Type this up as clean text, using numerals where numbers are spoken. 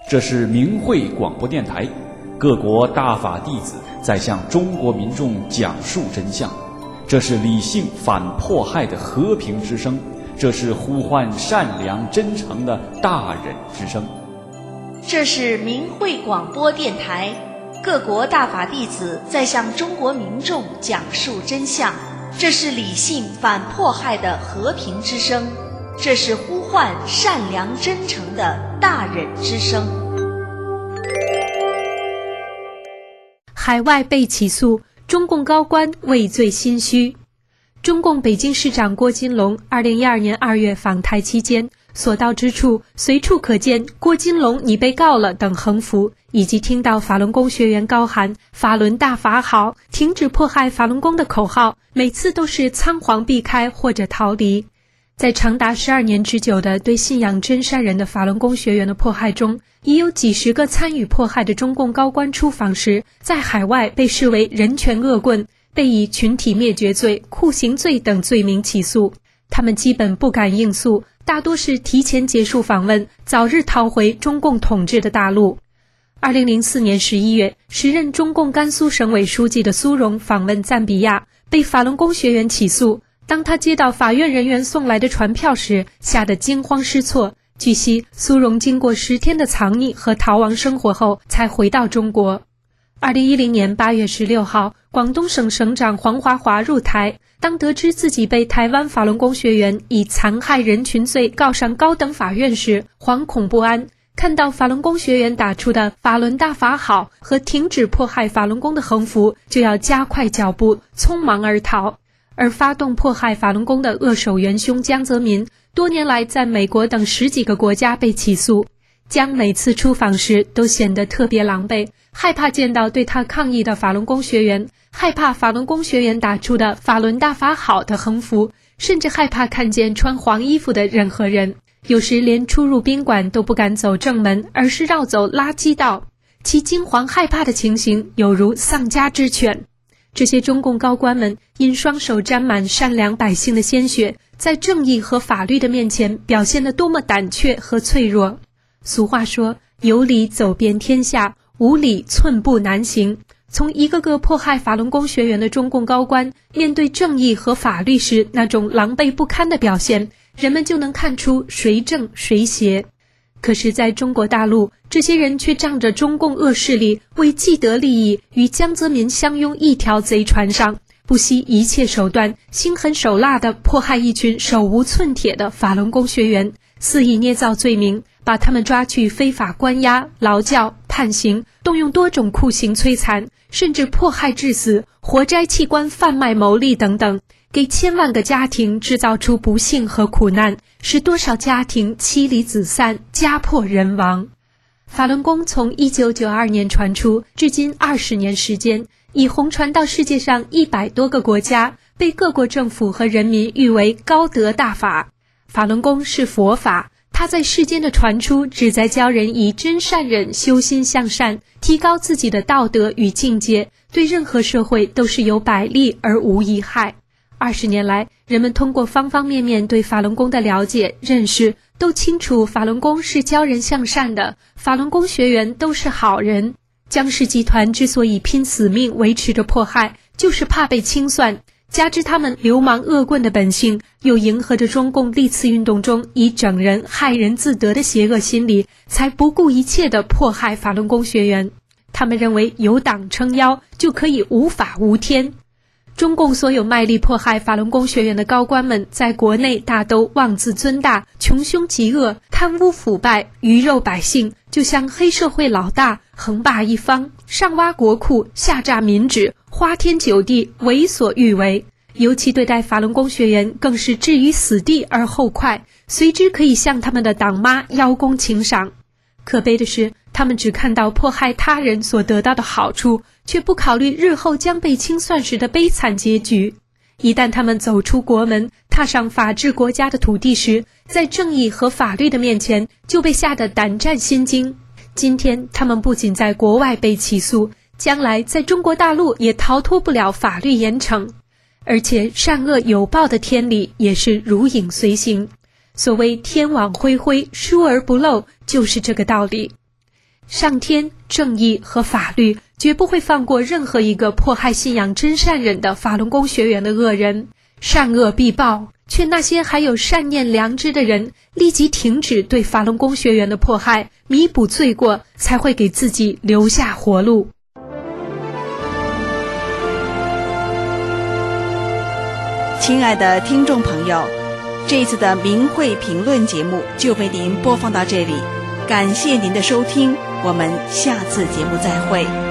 这是明慧广播电台，各国大法弟子在向中国民众讲述真相。这是理性反迫害的和平之声，这是呼唤善良真诚的大忍之声。 这是明慧广播电台，各国大法弟子在向中国民众讲述真相。这是理性反迫害的和平之声，这是呼唤善良真诚的大忍之声。 海外被起诉，中共高官畏罪心虚。中共北京市长郭金龙2012年2月访台期间，所到之处随处可见郭金龙你被告了等横幅，以及听到法轮功学员高喊法轮大法好，停止迫害法轮功的口号，每次都是仓皇避开或者逃离。在长达12年之久的对信仰真善人的法轮功学员的迫害中，已有几十个参与迫害的中共高官出访时，在海外被视为人权恶棍，被以群体灭绝罪、酷刑罪等罪名起诉。他们基本不敢应诉，大多是提前结束访问，早日逃回中共统治的大陆。2004年11月，时任中共甘肃省委书记的苏荣访问赞比亚，被法轮功学员起诉。当他接到法院人员送来的传票时，吓得惊慌失措。据悉，苏荣经过10天的藏匿和逃亡生活后，才回到中国。2010年8月16号，广东省省长黄华华入台，当得知自己被台湾法轮功学员以残害人群罪告上高等法院时，惶恐不安。看到法轮功学员打出的法轮大法好和停止迫害法轮功的横幅，就要加快脚步，匆忙而逃。而发动迫害法轮功的恶手元凶江泽民，多年来在美国等10几个国家被起诉。江每次出访时都显得特别狼狈，害怕见到对他抗议的法轮功学员，害怕法轮功学员打出的法轮大法好的横幅，甚至害怕看见穿黄衣服的任何人。有时连出入宾馆都不敢走正门，而是绕走垃圾道，其惊惶害怕的情形有如丧家之犬。这些中共高官们因双手沾满善良百姓的鲜血，在正义和法律的面前表现得多么胆怯和脆弱。俗话说，有理走遍天下，无理寸步难行。从一个个迫害法轮功学员的中共高官面对正义和法律时那种狼狈不堪的表现，人们就能看出谁正谁邪。可是在中国大陆，这些人却仗着中共恶势力为既得利益，与江泽民相拥一条贼船上，不惜一切手段，心狠手辣地迫害一群手无寸铁的法轮功学员，肆意捏造罪名，把他们抓去非法关押、劳教、判刑，动用多种酷刑摧残，甚至迫害致死、活摘器官贩卖牟利等等，给千万个家庭制造出不幸和苦难，使多少家庭妻离子散、家破人亡。法轮功从1992年传出，至今20年时间，已红传到世界上100多个国家，被各国政府和人民誉为高德大法。法轮功是佛法，它在世间的传出，旨在教人以真善忍修心向善，提高自己的道德与境界，对任何社会都是有百利而无一害。20年来，人们通过方方面面对法轮功的了解、认识，都清楚法轮功是教人向善的，法轮功学员都是好人。江氏集团之所以拼死命维持着迫害，就是怕被清算，加之他们流氓恶棍的本性，又迎合着中共历次运动中以整人害人自得的邪恶心理，才不顾一切地迫害法轮功学员。他们认为有党撑腰就可以无法无天。中共所有卖力迫害法轮功学员的高官们，在国内大都妄自尊大，穷凶极恶，贪污腐败，鱼肉百姓，就像黑社会老大，横霸一方，上挖国库，下榨民脂，花天酒地，为所欲为。尤其对待法轮功学员，更是置于死地而后快，随之可以向他们的党妈邀功请赏。可悲的是，他们只看到迫害他人所得到的好处，却不考虑日后将被清算时的悲惨结局。一旦他们走出国门，踏上法治国家的土地时，在正义和法律的面前，就被吓得胆战心惊。今天，他们不仅在国外被起诉，将来在中国大陆也逃脱不了法律严惩。而且，善恶有报的天理也是如影随形。所谓天网恢恢，疏而不漏，就是这个道理。 上天、正义和法律绝不会放过任何一个迫害信仰真善忍的法轮功学员的恶人，善恶必报，劝那些还有善念良知的人立即停止对法轮功学员的迫害，弥补罪过，才会给自己留下活路。 亲爱的听众朋友，这一次的明慧评论节目就为您播放到这里，感谢您的收听，我们下次节目再会。